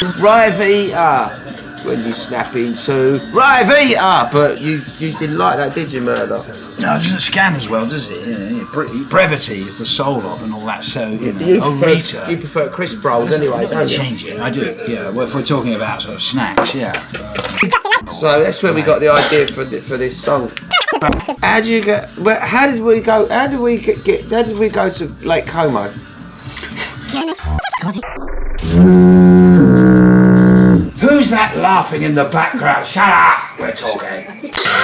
Rivita. When you snap into Rivita, but you didn't like that, did you, Murder? No, it doesn't scan as well, does it? Brevity is the soul of and all that, so, you prefer crisp rolls anyway, don't you? Change it, I do, yeah. Well, if we're talking about sort of snacks, yeah. So that's where we got the idea for this song. How did you get? How did we go? How did we get? How did we go to Lake Como? Who's that laughing in the background? Shut up! We're talking.